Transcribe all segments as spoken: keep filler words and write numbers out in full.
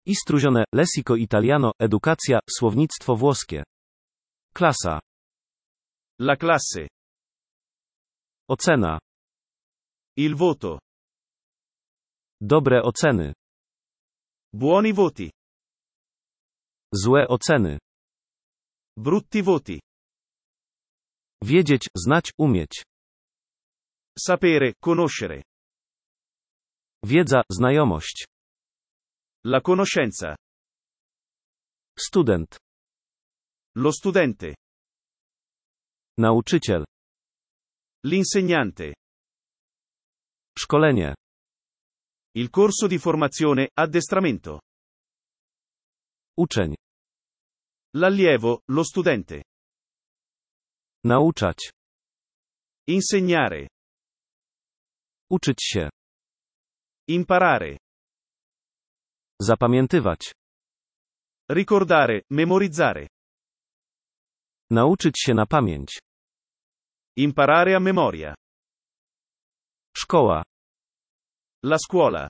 Istruzione, lessico italiano, edukacja, słownictwo włoskie. Klasa. La classe. Ocena. Il voto. Dobre oceny. Buoni voti. Złe oceny. Brutti voti. Wiedzieć, znać, umieć. Sapere, conoscere. Wiedza, znajomość. La conoscenza. Student. Lo studente. Nauczyciel. L'insegnante. Szkolenie. Il corso di formazione, addestramento. Uczeń. L'allievo, lo studente. Nauczać. Insegnare. Uczyć się. Imparare. Zapamiętywać. Ricordare, memorizzare. Nauczyć się na pamięć. Imparare a memoria. Szkoła. La scuola.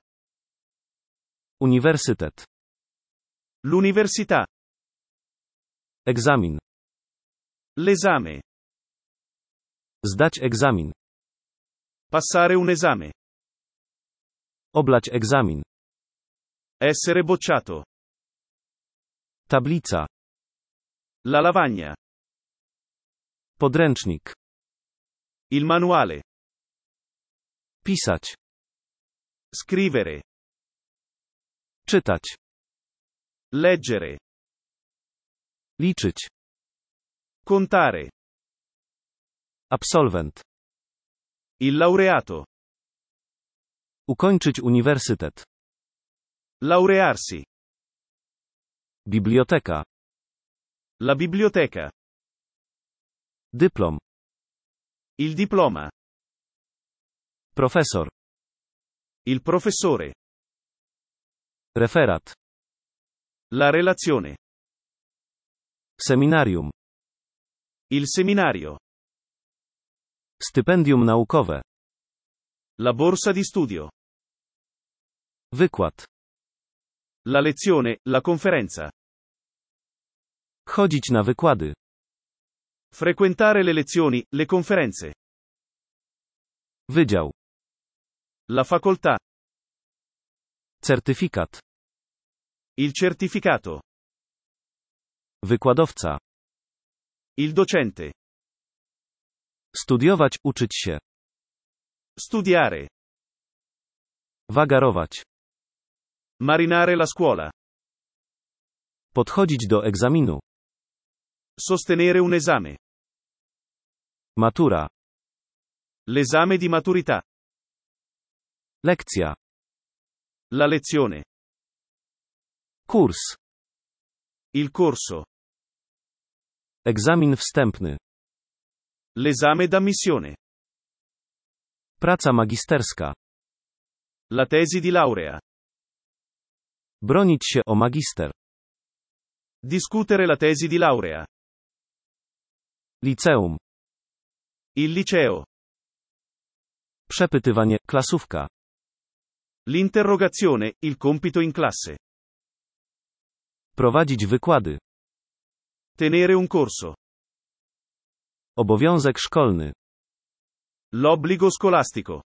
Uniwersytet. L'università. Egzamin. L'esame. Zdać egzamin. Passare un esame. Oblać egzamin. Essere bocciato. Tablica. La lavagna. Podręcznik. Il manuale. Pisać. Scrivere. Czytać. Leggere. Liczyć. Contare. Absolwent. Il laureato. Ukończyć uniwersytet. Laurearsi. Biblioteka. La biblioteca. Dyplom. Il diploma. Profesor. Il professore. Referat. La relazione. Seminarium. Il seminario. Stypendium naukowe. La borsa di studio. Wykład. La lezione, la conferenza. Chodzić na wykłady. Frequentare le lezioni, le conferenze. Wydział. La facoltà. Certyfikat. Il certificato. Wykładowca. Il docente. Studiować, uczyć się. Studiare. Wagarować. Marinare la scuola. Podchodzić do egzaminu. Sostenere un esame. Matura. L'esame di maturità. Lekcja. La lezione. Kurs. Il corso. Egzamin wstępny. L'esame d'ammissione. Praca magisterska. La tesi di laurea. Bronić się o magister. Discutere la tesi di laurea. Liceum. Il liceo. Przepytywanie, klasówka. L'interrogazione, il compito in classe. Prowadzić wykłady. Tenere un corso. Obowiązek szkolny. L'obbligo scolastico.